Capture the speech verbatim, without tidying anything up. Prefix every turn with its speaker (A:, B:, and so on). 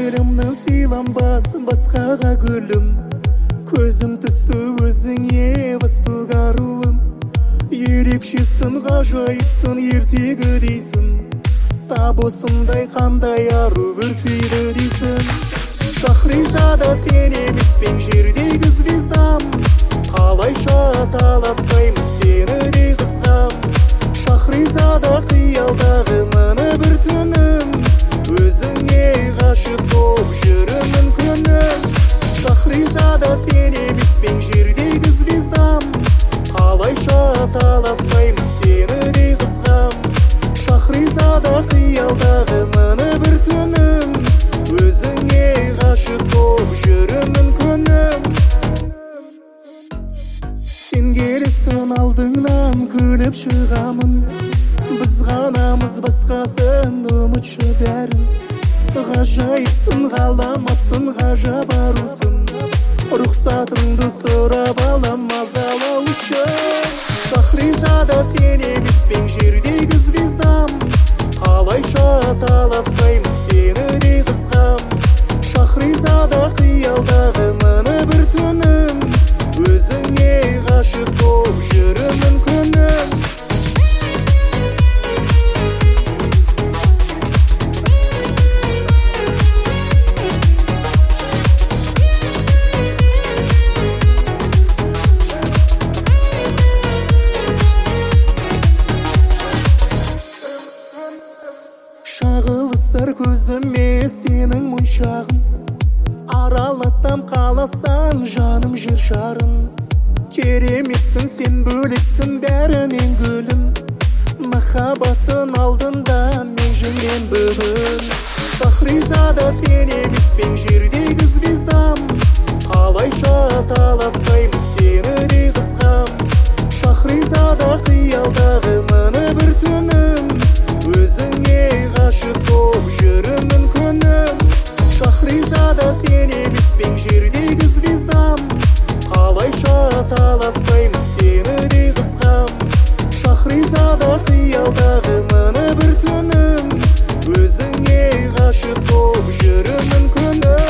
A: көңілімнің сыйланбас басқаға гүлім. Көзім түсті өзіңе выстық аруым. Ерекшесін, ғажайыпсың, ертегі дейсің. Тап осындай қандай ару өртейді дейсің. Шахризада сен емеспен жердегі звездам. Қалайша таласпаймыз сені де қызғам. Шахризада қиялдағы мына бір түнім. Өзіңе ғашық боп жүрмін күнім. Шахризада сен емеспен жердегі звездам. Қалайша таласпаймыз сені де қызғам. Шахризада қиялдағы мына бір түнім. Өзіңе ғашық боп жүрмін күнім. Сен келесің алдыңнан күліп шығамын. Біз ғанамыз басқасын ұмытшы бәрін. Ғажайыпсың, ғаламатсың, ғажап арусың. Рұқсатыңды сұрап алам мазалау үшін. Шахризада сен емеспен жердегі звездам. Қалайша таласпаймыз сені де қызғам. Шахризада қиялдағы мына бір түнім. Өзіңе ғашық боп жүрмін күнім. Шағылыстыр көзіме сенің мұншағын. Аралаттам қаласан жаным жер шарын. Кереметсің сен, бөлексің бәрінен гүлім. Махаббаттың алдында мен жүрген бүгін. Шахризада сен емеспен жердегі звездам. Қалайша таласпаймыз сені де қызғам. Шахризада қиялдағы мына бір түнім. Өзіңе ғашық боп жүрмін күнім. Шахризада сен емеспен жердегі звездам. Қалайша таласпаймыз сені де қызғам. Шахризада қиялдағы мына бір түнім. Өзіңе ғашық боп жүрмін күнім.